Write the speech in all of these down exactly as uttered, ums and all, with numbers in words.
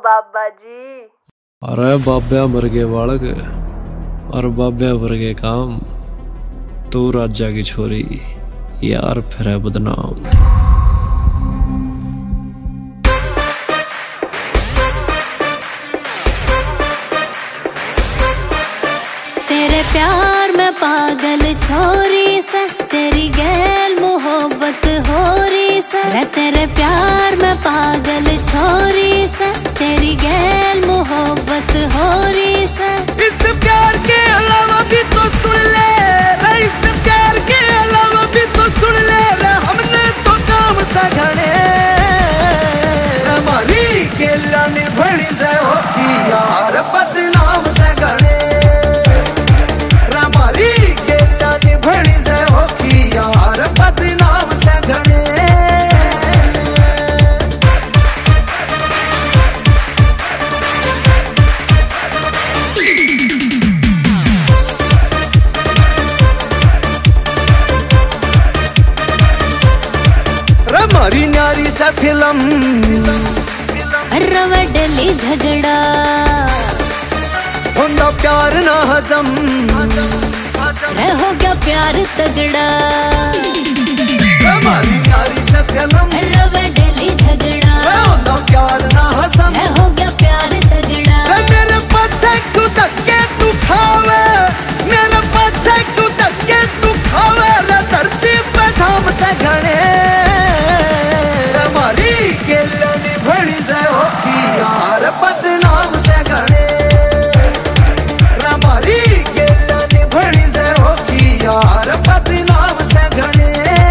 बाबा जी। अरे बाब्या वर्गे बालक और बाब्या वर्गे काम, तू राजा की छोरी यार फिर है बदनाम। तेरे प्यार में पागल छोरी से, तेरी गैल मोहब्बत हो रही से। रे तेरे प्यार में पागल छोरी से, तेरी गैल मोहब्बत हो रही से। इस प्यार के अलावा भी तो सुन ले, इस प्यार के अलावा भी तो सुन ले, हमने तो काम सघने हमारी गेला निभणी से होती यार बदनाम सघने। हमारी गेला निभणी से होती यार बदनाम सघने। हमारी न्यारी सा फिल्म रवडली झगड़ा होंदा प्यार ना हजम, रे हो गया प्यार तगड़ा। हमारी न्यारी सा फिल्म रवडली झगड़ा होंदा प्यार ना हजम, रे हो गया प्यार तगड़ा। मेरे पत्ते तू धक्के तू खावे, मेरे पत्ते तू धक्के तू खावे, रे धरती पे धाम से घने। हमारी गेला निभणी से होती यार बदनाम से घने। हमारी गेला निभणी से होती यार बदनाम से घने।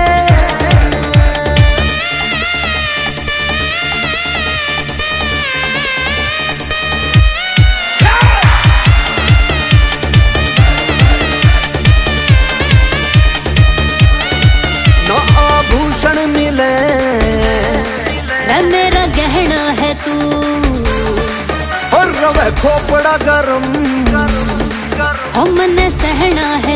न आभूषण मिले, मेरा गहना है तू, और रवे खोपड़ा गरम, हो मन सहना है